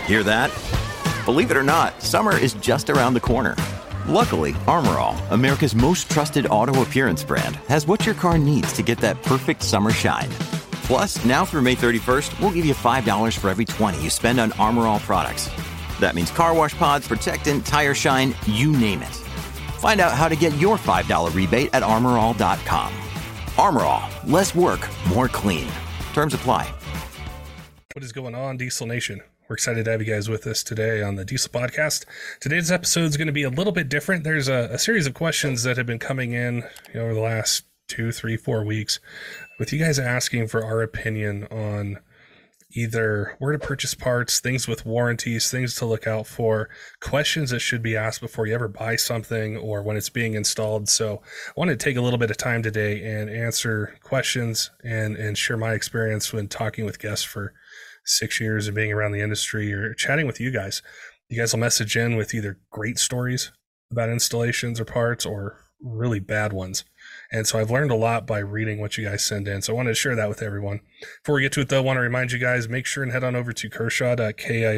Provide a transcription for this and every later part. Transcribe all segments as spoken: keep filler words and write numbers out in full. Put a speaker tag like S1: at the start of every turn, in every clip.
S1: Hear that? Believe it or not, summer is just around the corner. Luckily, Armor All, America's most trusted auto appearance brand, has what your car needs to get that perfect summer shine. Plus, now through May thirty-first, we'll give you five dollars for every twenty you spend on Armor All products. That means car wash pods, protectant, tire shine, you name it. Find out how to get your five dollars rebate at armor all dot com. Armor All, less work, more clean. Terms apply.
S2: What is going on, Diesel Nation? We're excited to have you guys with us today on the Diesel Podcast. Today's episode is going to be a little bit different. There's a, a series of questions that have been coming in you know, over the last two, three, four weeks with you guys asking for our opinion on either where to purchase parts, things with warranties, things to look out for, questions that should be asked before you ever buy something or when it's being installed. So I wanted to take a little bit of time today and answer questions and, and share my experience when talking with guests for six years and being around the industry or chatting with you guys. You guys will message in with either great stories about installations or parts or really bad ones. And so I've learned a lot by reading what you guys send in. So I wanted to share that with everyone. Before we get to it, though, I want to remind you guys, make sure and head on over to kershaw dot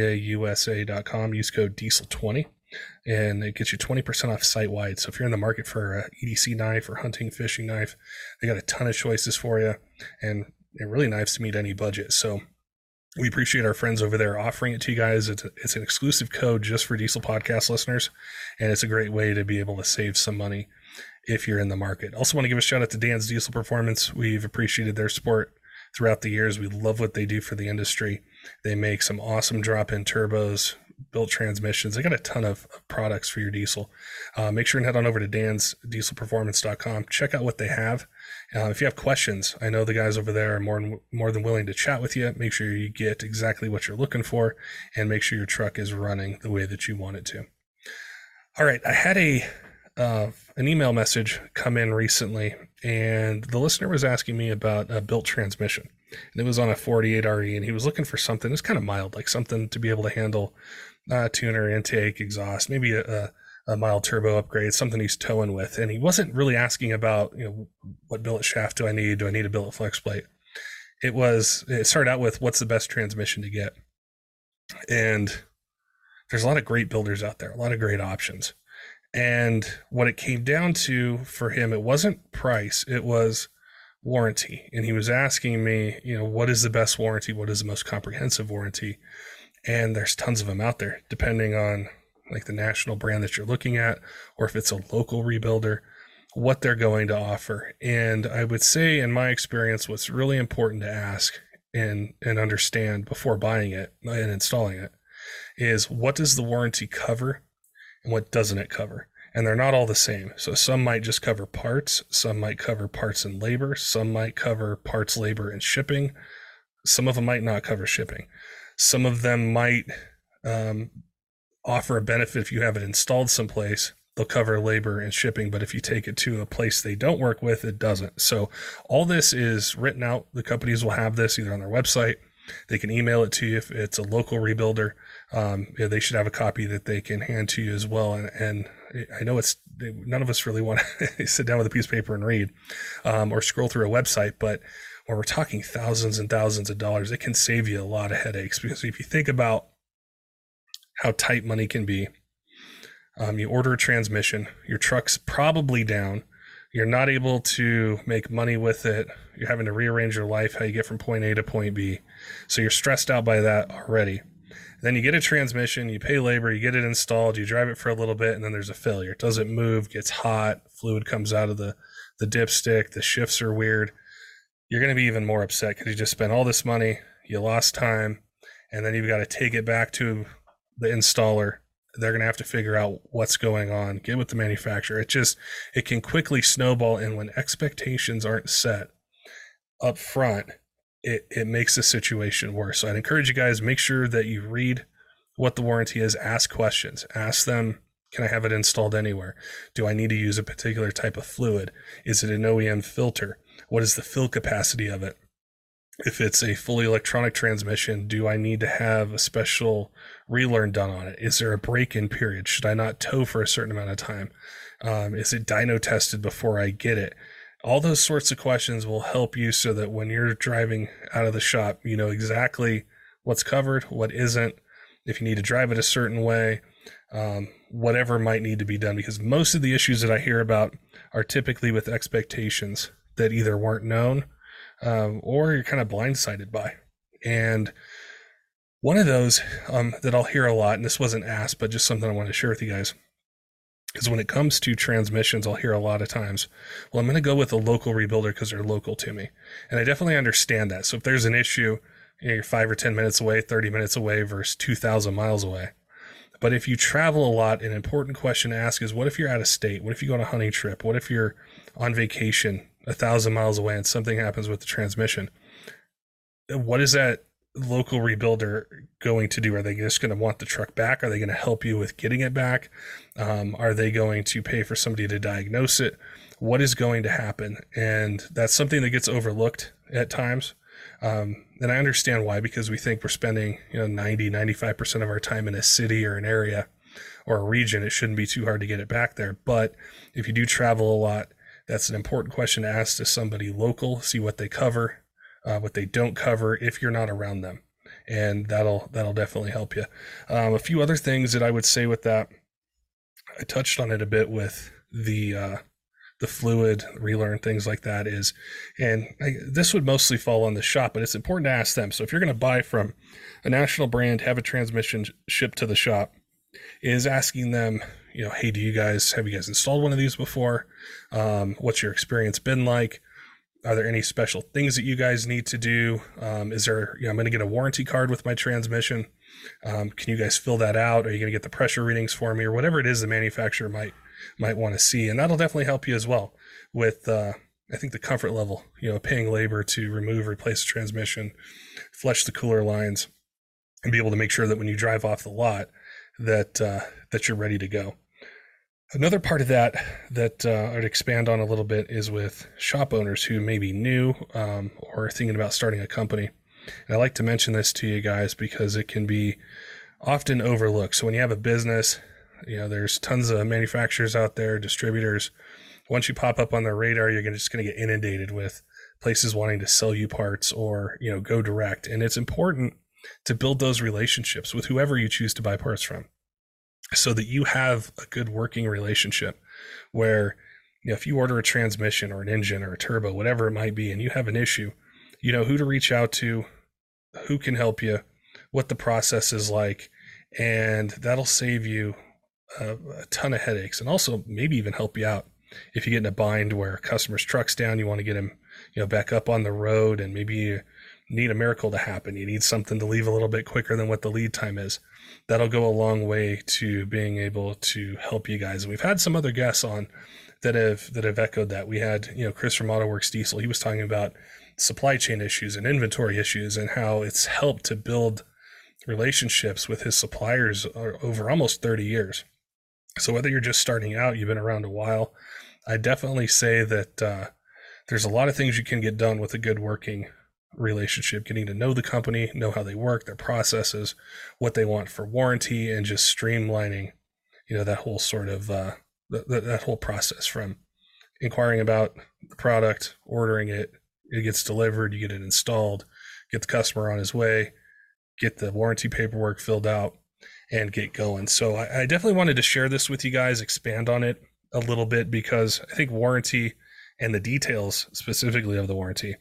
S2: kia dot com. Use code diesel twenty, and it gets you twenty percent off site-wide. So if you're in the market for a E D C knife or hunting, fishing knife, they got a ton of choices for you, and they're really knives to meet any budget. So we appreciate our friends over there offering it to you guys. It's, a, it's an exclusive code just for Diesel Podcast listeners, and it's a great way to be able to save some money if you're in the market. Also want to give a shout out to Dan's Diesel Performance. We've appreciated their support throughout the years. We love what they do for the industry. They make some awesome drop-in turbos, built transmissions. They got a ton of products for your diesel. Uh, make sure and head on over to dans diesel performance dot com. Check out what they have. Uh, if you have questions, I know the guys over there are more than, more than willing to chat with you. Make sure you get exactly what you're looking for and make sure your truck is running the way that you want it to. All right, I had a uh, an email message come in recently, and the listener was asking me about a built transmission. And it was on a forty-eight R E, and he was looking for something that's kind of mild, like something to be able to handle uh, tuner, intake, exhaust, maybe a, a, a mild turbo upgrade, something he's towing with. And he wasn't really asking about, you know, what billet shaft do I need? Do I need a billet flex plate? It was, it started out with what's the best transmission to get? And there's a lot of great builders out there, a lot of great options. And what it came down to for him, it wasn't price, it was warranty. And he was asking me, you know, what is the best warranty? What is the most comprehensive warranty? And there's tons of them out there, depending on like the national brand that you're looking at, or if it's a local rebuilder, what they're going to offer. And I would say, in my experience, what's really important to ask and, and understand before buying it and installing it is, what does the warranty cover and what doesn't it cover? And they're not all the same. So some might just cover parts, some might cover parts and labor, some might cover parts, labor, and shipping. Some of them might not cover shipping. Some of them might um, offer a benefit if you have it installed someplace. They'll cover labor and shipping, but if you take it to a place they don't work with, it doesn't. So all this is written out. The companies will have this either on their website. They can email it to you if it's a local rebuilder. Um, yeah, they should have a copy that they can hand to you as well. And, and I know it's none of us really want to sit down with a piece of paper and read um, or scroll through a website, but when we're talking thousands and thousands of dollars, it can save you a lot of headaches. Because if you think about how tight money can be, um, you order a transmission, your truck's probably down, you're not able to make money with it, you're having to rearrange your life, how you get from point A to point B. So you're stressed out by that already. Then you get a transmission, you pay labor, you get it installed, you drive it for a little bit, and then there's a failure. It doesn't move, gets hot, fluid comes out of the, the dipstick, the shifts are weird. You're going to be even more upset because you just spent all this money, you lost time, and then you've got to take it back to the installer. They're going to have to figure out what's going on, get with the manufacturer. It just, it can quickly snowball, and when expectations aren't set up front, it, it makes the situation worse. So I'd encourage you guys, make sure that you read what the warranty is, ask questions, ask them, can I have it installed anywhere? Do I need to use a particular type of fluid? Is it an O E M filter? What is the fill capacity of it? If it's a fully electronic transmission, do I need to have a special relearn done on it? Is there a break-in period? Should I not tow for a certain amount of time? Um, is it dyno tested before I get it? All those sorts of questions will help you so that when you're driving out of the shop, you know exactly what's covered, what isn't, if you need to drive it a certain way, um, whatever might need to be done, because most of the issues that I hear about are typically with expectations that either weren't known um, or you're kind of blindsided by. And one of those um, that I'll hear a lot, and this wasn't asked, but just something I want to share with you guys, is when it comes to transmissions, I'll hear a lot of times, well, I'm going to go with a local rebuilder because they're local to me. And I definitely understand that. So if there's an issue, you know, you're five or ten minutes away, thirty minutes away versus two thousand miles away. But if you travel a lot, an important question to ask is, what if you're out of state? What if you go on a hunting trip? What if you're on vacation a thousand miles away and something happens with the transmission? What is that local rebuilder going to do? Are they just going to want the truck back? Are they going to help you with getting it back? Um, are they going to pay for somebody to diagnose it? What is going to happen? And that's something that gets overlooked at times. Um, and I understand why, because we think we're spending, you know, ninety, ninety-five percent of our time in a city or an area or a region. It shouldn't be too hard to get it back there. But if you do travel a lot, that's an important question to ask to somebody local, see what they cover, uh, what they don't cover if you're not around them. And that'll, that'll definitely help you. Um, a few other things that I would say with that, I touched on it a bit with the, uh, the fluid, relearn, things like that is, and I, this would mostly fall on the shop, but it's important to ask them. So if you're going to buy from a national brand, have a transmission shipped to the shop, is asking them, you know, hey, do you guys, have you guys installed one of these before? Um, what's your experience been like? Are there any special things that you guys need to do? Um, is there, you know, I'm going to get a warranty card with my transmission. Um, can you guys fill that out? Are you going to get the pressure readings for me, or whatever it is the manufacturer might might want to see? And that'll definitely help you as well with, uh, I think, the comfort level, you know, paying labor to remove, replace the transmission, flush the cooler lines, and be able to make sure that when you drive off the lot that, uh, that you're ready to go. Another part of that that uh, I'd expand on a little bit is with shop owners who may be new um, or thinking about starting a company. And I like to mention this to you guys because it can be often overlooked. So when you have a business, you know, there's tons of manufacturers out there, distributors. Once you pop up on their radar, you're gonna, just going to get inundated with places wanting to sell you parts or, you know, go direct. And it's important to build those relationships with whoever you choose to buy parts from, so that you have a good working relationship where, you know, if you order a transmission or an engine or a turbo, whatever it might be, and you have an issue, you know who to reach out to, who can help you, what the process is like, and that'll save you a, a ton of headaches, and also maybe even help you out if you get in a bind where a customer's truck's down, you want to get him, you know, back up on the road, and maybe you need a miracle to happen. You need something to leave a little bit quicker than what the lead time is. That'll go a long way to being able to help you guys. And we've had some other guests on that have that have echoed that. We had, you know, Chris from AutoWorks Diesel. He was talking about supply chain issues and inventory issues and how it's helped to build relationships with his suppliers over almost thirty years. So whether you're just starting out, you've been around a while, I definitely say that uh, there's a lot of things you can get done with a good working relationship, getting to know the company, know how they work, their processes, what they want for warranty, and just streamlining, you know, that whole sort of, uh, th- th- that whole process from inquiring about the product, ordering it, it gets delivered, you get it installed, get the customer on his way, get the warranty paperwork filled out, and get going. So I, I definitely wanted to share this with you guys, expand on it a little bit, because I think warranty and the details specifically of the warranty,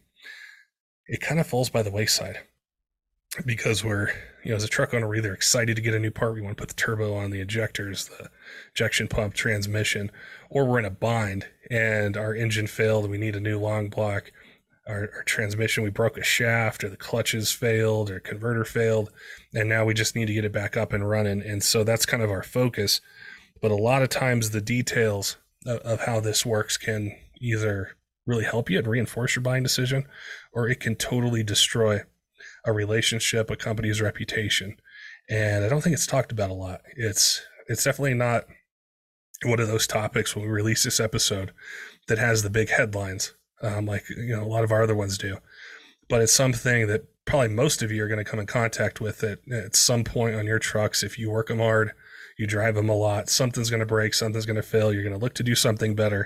S2: it kind of falls by the wayside because we're, you know, as a truck owner, we're either excited to get a new part, we want to put the turbo on, the injectors, the injection pump, transmission, or we're in a bind and our engine failed and we need a new long block. Our, our transmission, we broke a shaft, or the clutches failed, or converter failed, and now we just need to get it back up and running. And so that's kind of our focus. But a lot of times the details of, of how this works can either really help you and reinforce your buying decision, or it can totally destroy a relationship, a company's reputation. And I don't think it's talked about a lot. It's it's definitely not one of those topics when we release this episode that has the big headlines, um, like, you know, a lot of our other ones do. But it's something that probably most of you are going to come in contact with it at some point on your trucks. If you work them hard, you drive them a lot, something's going to break, something's going to fail. You're going to look to do something better.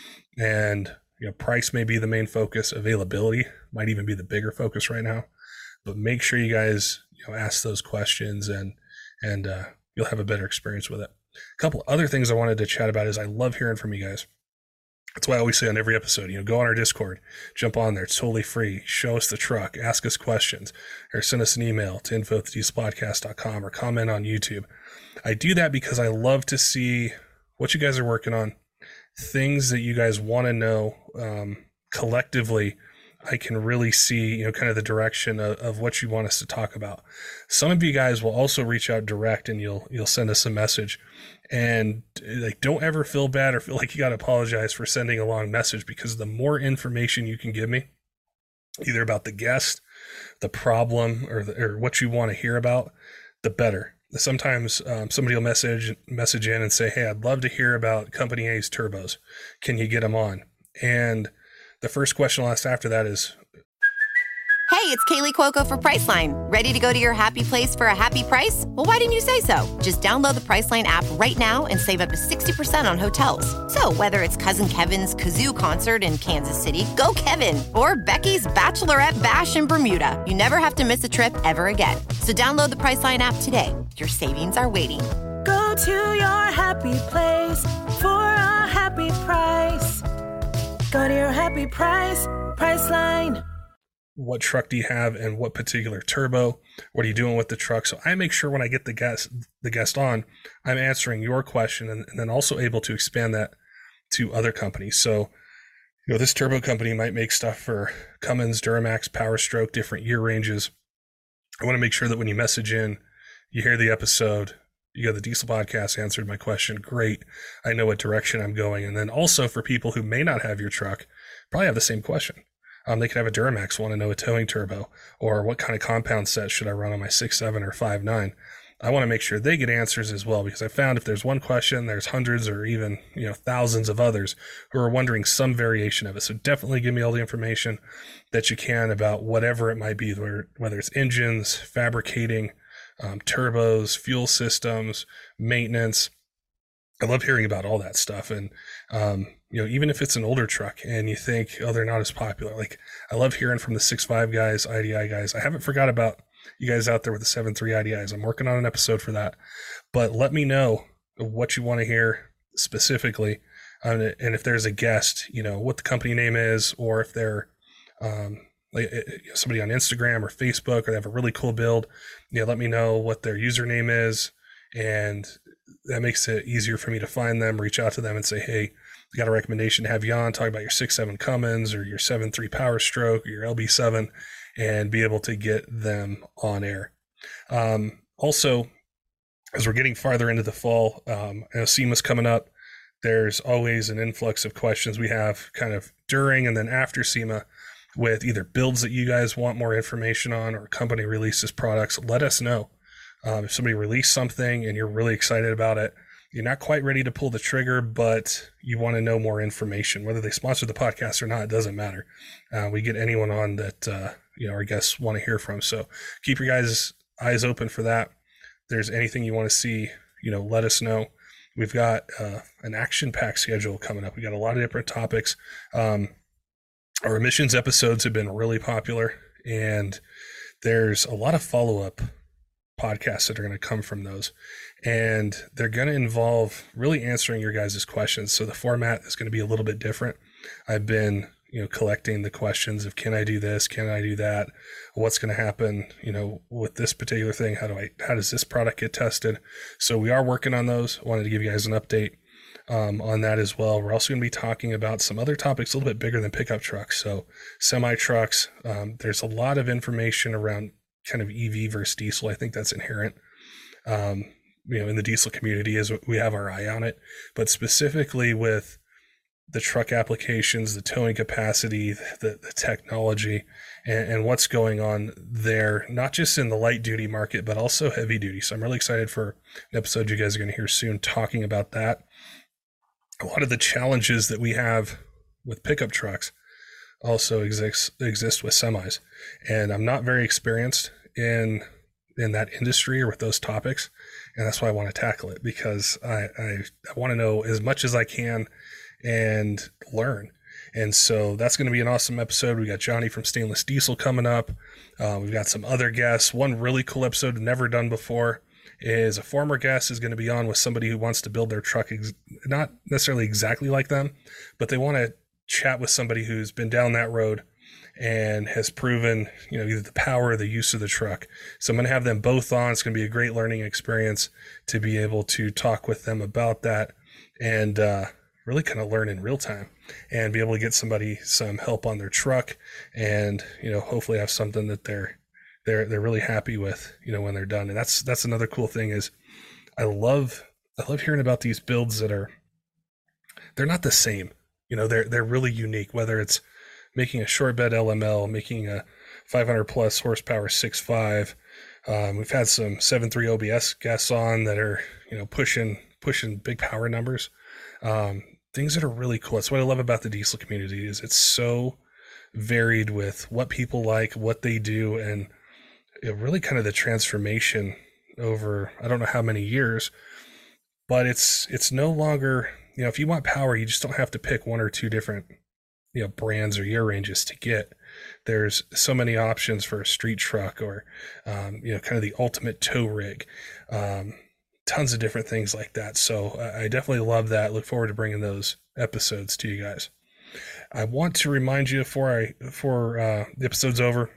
S2: And you know, price may be the main focus. Availability might even be the bigger focus right now. But make sure you guys, you know, ask those questions and and uh, you'll have a better experience with it. A couple other things I wanted to chat about is I love hearing from you guys. That's why I always say on every episode, you know, go on our Discord, jump on there. It's totally free. Show us the truck, ask us questions, or send us an email to info at the diesel podcast dot com or comment on YouTube. I do that because I love to see what you guys are working on, things that you guys want to know. Um, collectively, I can really see, you know, kind of the direction of, of what you want us to talk about. Some of you guys will also reach out direct and you'll, you'll send us a message, and like, don't ever feel bad or feel like you got to apologize for sending a long message, because the more information you can give me, either about the guest, the problem, or, the, or what you want to hear about, the better. Sometimes um, somebody will message, message in and say, hey, I'd love to hear about Company A's turbos. Can you get them on? And the first question I'll ask after that is,
S3: Hey, it's Kaylee Cuoco for Priceline. Ready to go to your happy place for a happy price? Well, why didn't you say so? Just download the Priceline app right now and save up to sixty percent on hotels. So whether it's Cousin Kevin's Kazoo Concert in Kansas City, go Kevin, or Becky's Bachelorette Bash in Bermuda, you never have to miss a trip ever again. So download the Priceline app today. Your savings are waiting.
S4: Go to your happy place for a happy price. Go to your happy price, Priceline.
S2: what truck do you have and what particular turbo? What are you doing with the truck? So I make sure when I get the guest the guest on, I'm answering your question and, and then also able to expand that to other companies. So, you know, this turbo company might make stuff for Cummins, Duramax, Power Stroke, different year ranges. I want to make sure that when you message in, you hear the episode, you got the Diesel Podcast answered my question. Great. I know what direction I'm going. And then also for people who may not have your truck, probably have the same question. Um, they could have a Duramax, want to know a towing turbo, or what kind of compound set should I run on my six seven or five nine. I want to make sure they get answers as well, because I found if there's one question, there's hundreds or even, you know, thousands of others who are wondering some variation of it. So definitely give me all the information that you can about whatever it might be, whether, whether it's engines, fabricating, um, turbos, fuel systems, maintenance. I love hearing about all that stuff. And, um, you know, even if it's an older truck and you think, oh, they're not as popular. Like, I love hearing from the six five guys, I D I guys. I haven't forgot about you guys out there with the seven three I D Is. I'm working on an episode for that. But let me know what you want to hear specifically. Um, and if there's a guest, you know, what the company name is, or if they're um, like somebody on Instagram or Facebook, or they have a really cool build, you know, let me know what their username is. And that makes it easier for me to find them, reach out to them and say, hey, we got a recommendation to have you on, talk about your six seven Cummins or your seven three Power Stroke or your L B seven, and be able to get them on air. Um, also, as we're getting farther into the fall, um, I know SEMA's coming up. There's always an influx of questions we have kind of during and then after SEMA with either builds that you guys want more information on or company releases products. Let us know. Um, if somebody released something and you're really excited about it, you're not quite ready to pull the trigger, but you want to know more information. Whether they sponsor the podcast or not, it doesn't matter. Uh, we get anyone on that uh, you know our guests want to hear from. So keep your guys' eyes open for that. If there's anything you want to see, you know, let us know. We've got uh, an action-packed schedule coming up. We got a lot of different topics. Um, our emissions episodes have been really popular, and there's a lot of follow-up podcasts that are going to come from those, and they're going to involve really answering your guys' questions. So the format is going to be a little bit different. I've been, you know, collecting the questions of, can I do this? Can I do that? What's going to happen, you know, with this particular thing? How do I, how does this product get tested? So we are working on those. I wanted to give you guys an update um, on that as well. We're also going to be talking about some other topics a little bit bigger than pickup trucks. So semi trucks, um, there's a lot of information around kind of E V versus diesel. I think that's inherent, um, you know, in the diesel community, is we have our eye on it, but specifically with the truck applications, the towing capacity, the, the technology, and, and what's going on there, not just in the light duty market, but also heavy duty. So I'm really excited for an episode you guys are going to hear soon talking about that. A lot of the challenges that we have with pickup trucks also exist exist with semis, and I'm not very experienced in in that industry or with those topics, and that's why I want to tackle it, because I I, I want to know as much as I can and learn. And so that's going to be an awesome episode. We got Johnny from Stainless Diesel coming up. Uh, we've got some other guests. One really cool episode never done before is a former guest is going to be on with somebody who wants to build their truck, ex- not necessarily exactly like them, but they want to chat with somebody who's been down that road and has proven, you know, either the power or the use of the truck. So I'm going to have them both on. It's going to be a great learning experience to be able to talk with them about that and uh, really kind of learn in real time and be able to get somebody some help on their truck and, you know, hopefully have something that they're they're they're really happy with, you know, when they're done. And that's that's another cool thing is I love I love hearing about these builds that are they're not the same. You know, they're they're really unique, whether it's making a short bed L M L, making a five hundred plus horsepower six five. Um, we've had some seven three O B S guests on that are, you know, pushing pushing big power numbers. Um, things that are really cool. That's what I love about the diesel community is it's so varied with what people like, what they do, and it really kind of the transformation over I don't know how many years, but it's it's no longer, you know, if you want power, you just don't have to pick one or two different, you know, brands or year ranges to get. There's so many options for a street truck or, um, you know, kind of the ultimate tow rig, um, tons of different things like that. So I definitely love that. Look forward to bringing those episodes to you guys. I want to remind you before I, before uh, the episode's over,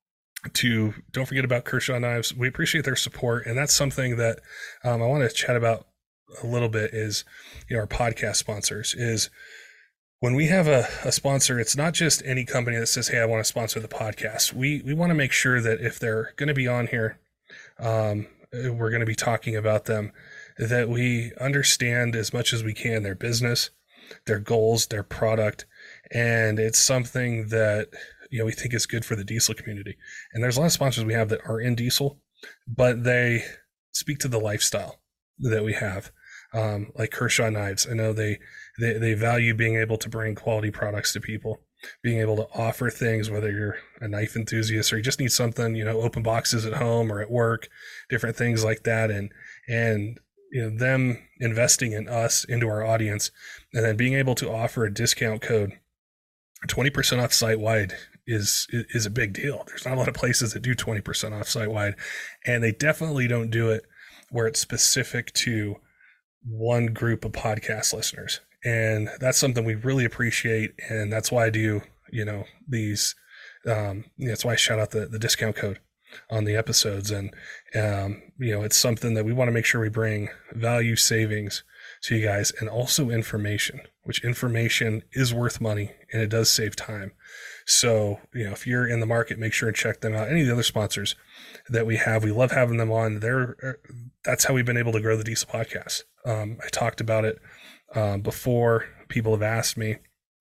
S2: to don't forget about Kershaw Knives. We appreciate their support. And that's something that um, I want to chat about a little bit is, you know, our podcast sponsors is when we have a, a sponsor, it's not just any company that says, hey, I want to sponsor the podcast. We, we want to make sure that if they're going to be on here, um, we're going to be talking about them, that we understand as much as we can their business, their goals, their product. And it's something that, you know, we think is good for the diesel community. And there's a lot of sponsors we have that are in diesel, but they speak to the lifestyle that we have. Um, like Kershaw Knives. I know they, they, they value being able to bring quality products to people, being able to offer things, whether you're a knife enthusiast or you just need something, you know, open boxes at home or at work, different things like that. And, and, you know, them investing in us, into our audience, and then being able to offer a discount code, twenty percent off site wide is, is a big deal. There's not a lot of places that do twenty percent off site wide, and they definitely don't do it where it's specific to one group of podcast listeners. And that's something we really appreciate. And that's why I do, you know, these, um, that's why I shout out the, the discount code on the episodes. And, um, you know, it's something that we want to make sure we bring value savings to you guys and also information, which information is worth money and it does save time. So, you know, if you're in the market, make sure and check them out. Any of the other sponsors that we have, we love having them on. They're, that's how we've been able to grow the Diesel Podcast. Um, I talked about it um, before. People have asked me,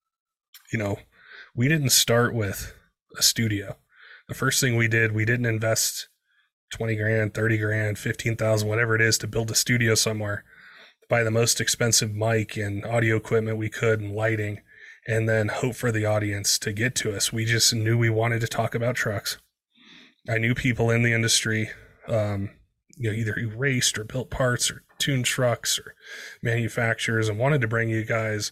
S2: you know, we didn't start with a studio. The first thing we did, we didn't invest twenty grand, thirty grand, fifteen thousand, whatever it is to build a studio somewhere, buy the most expensive mic and audio equipment we could and lighting, and then hope for the audience to get to us. We just knew we wanted to talk about trucks. I knew people in the industry, um, you know, either who raced or built parts or tuned trucks or manufacturers, and wanted to bring you guys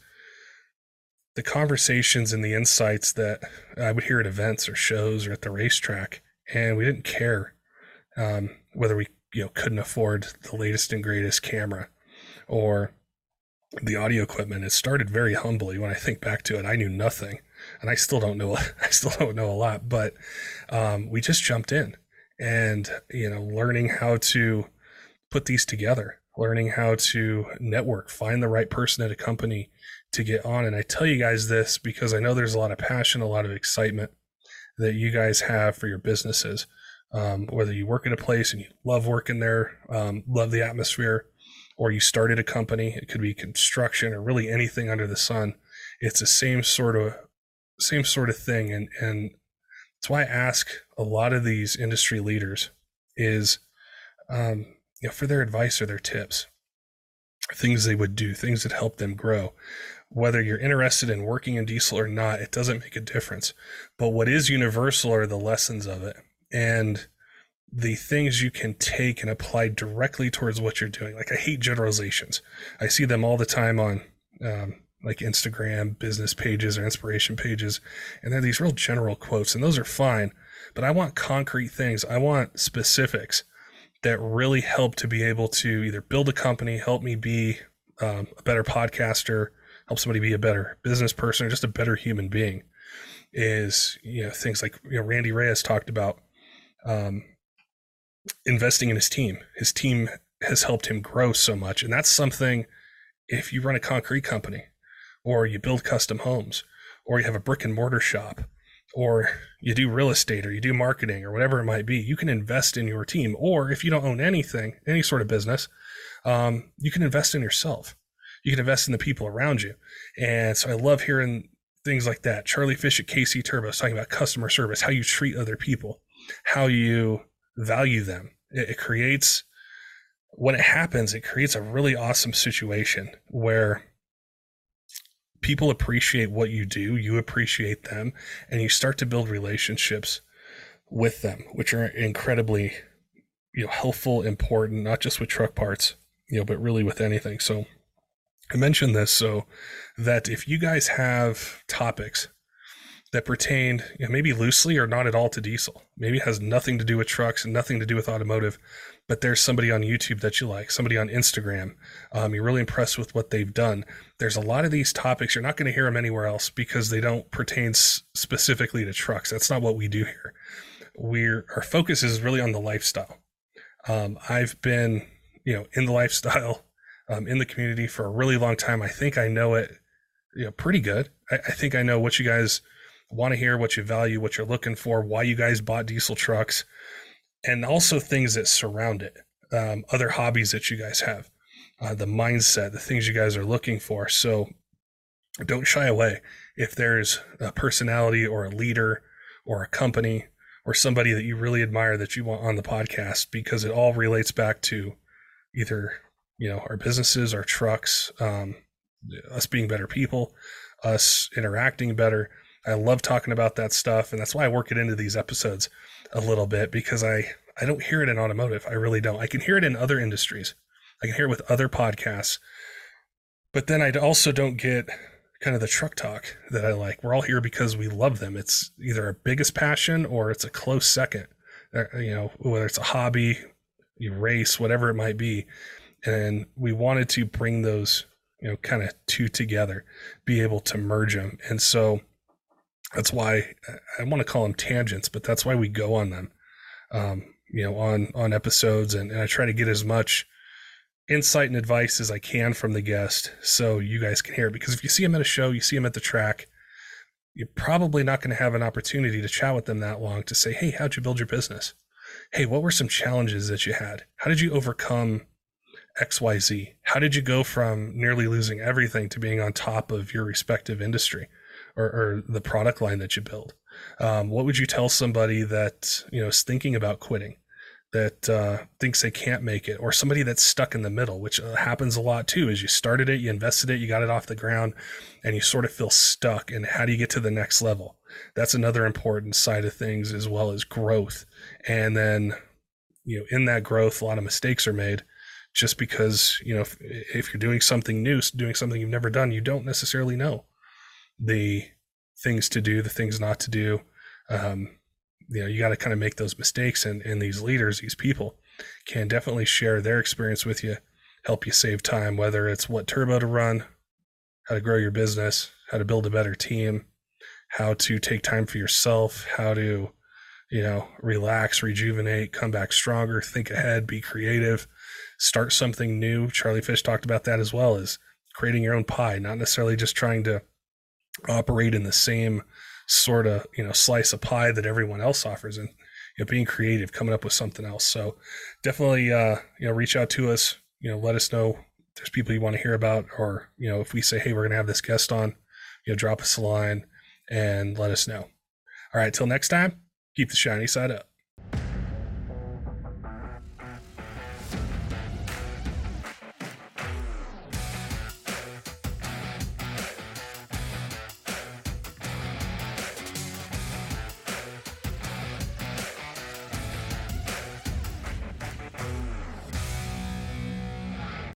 S2: the conversations and the insights that I would hear at events or shows or at the racetrack. And we didn't care um, whether we, you know, couldn't afford the latest and greatest camera or the audio equipment. It started very humbly. When I think back to it, I knew nothing, and I still don't know. I still don't know a lot, but um, we just jumped in, and you know, learning how to put these together, learning how to network, find the right person at a company to get on. And I tell you guys this because I know there's a lot of passion, a lot of excitement that you guys have for your businesses. Um, whether you work at a place and you love working there, um, love the atmosphere, or you started a company, it could be construction or really anything under the sun. It's the same sort of same sort of thing. And, and that's why I ask a lot of these industry leaders is, um, you know, for their advice or their tips, things they would do, things that help them grow. Whether you're interested in working in diesel or not, it doesn't make a difference. But what is universal are the lessons of it and the things you can take and apply directly towards what you're doing. Like, I hate generalizations. I see them all the time on um, like Instagram business pages or inspiration pages, and they're these real general quotes, and those are fine, but I want concrete things. I want specifics that really helped to be able to either build a company, help me be um, a better podcaster, help somebody be a better business person, or just a better human being, is, you know, things like, you know, Randy Reyes talked about um, investing in his team. His team has helped him grow so much. And that's something, if you run a concrete company, or you build custom homes, or you have a brick and mortar shop, or you do real estate, or you do marketing, or whatever it might be, you can invest in your team. Or if you don't own anything, any sort of business, um, you can invest in yourself. You can invest in the people around you. And so I love hearing things like that. Charlie Fish at K C Turbo is talking about customer service, how you treat other people, how you value them. It, it creates, when it happens, it creates a really awesome situation where people appreciate what you do, you appreciate them, and you start to build relationships with them, which are incredibly, you know, helpful, important, not just with truck parts, you know, but really with anything. So I mentioned this so that if you guys have topics that pertain, you know, maybe loosely or not at all to diesel, maybe it has nothing to do with trucks and nothing to do with automotive, but there's somebody on YouTube that you like, somebody on Instagram, um, you're really impressed with what they've done. There's a lot of these topics, you're not going to hear them anywhere else because they don't pertain s- specifically to trucks. That's not what we do here. We're, our focus is really on the lifestyle. Um, I've been, you know, in the lifestyle, um, in the community for a really long time. I think I know it, you know, pretty good. I, I think I know what you guys want to hear, what you value, what you're looking for, why you guys bought diesel trucks, and also things that surround it, um, other hobbies that you guys have, uh, the mindset, the things you guys are looking for. So don't shy away. If there's a personality or a leader or a company or somebody that you really admire that you want on the podcast, because it all relates back to either, you know, our businesses, our trucks, um, us being better people, us interacting better. I love talking about that stuff. And that's why I work it into these episodes a little bit, because I, I don't hear it in automotive. I really don't. I can hear it in other industries. I can hear it with other podcasts, but then I also don't get kind of the truck talk that I like. We're all here because we love them. It's either our biggest passion or it's a close second, uh, you know, whether it's a hobby, you race, whatever it might be. And we wanted to bring those, you know, kind of two together, be able to merge them. And so that's why I want to call them tangents, but that's why we go on them, um, you know, on, on episodes. And, and I try to get as much insight and advice as I can from the guest so you guys can hear it. Because if you see them at a show, you see them at the track, you're probably not going to have an opportunity to chat with them that long to say, hey, how'd you build your business? Hey, what were some challenges that you had? How did you overcome X Y Z? How did you go from nearly losing everything to being on top of your respective industry? Or, or the product line that you build? Um, what would you tell somebody that, you know, is thinking about quitting, that uh, thinks they can't make it, or somebody that's stuck in the middle, which uh, happens a lot too, is you started it, you invested it, you got it off the ground, and you sort of feel stuck. And how do you get to the next level? That's another important side of things, as well as growth. And then, you know, in that growth, a lot of mistakes are made just because, you know, if, if you're doing something new, doing something you've never done, you don't necessarily know the things to do, the things not to do. Um, you know, you got to kind of make those mistakes, and, and these leaders, these people can definitely share their experience with you, help you save time, whether it's what turbo to run, how to grow your business, how to build a better team, how to take time for yourself, how to, you know, relax, rejuvenate, come back stronger, think ahead, be creative, start something new. Charlie Fish talked about that as well, as creating your own pie, not necessarily just trying to operate in the same sort of, you know, slice of pie that everyone else offers, and, you know, being creative, coming up with something else. So definitely, uh, you know, reach out to us, you know, let us know if there's people you want to hear about, or, you know, if we say, hey, we're going to have this guest on, you know, drop us a line and let us know. All right. Till next time, keep the shiny side up.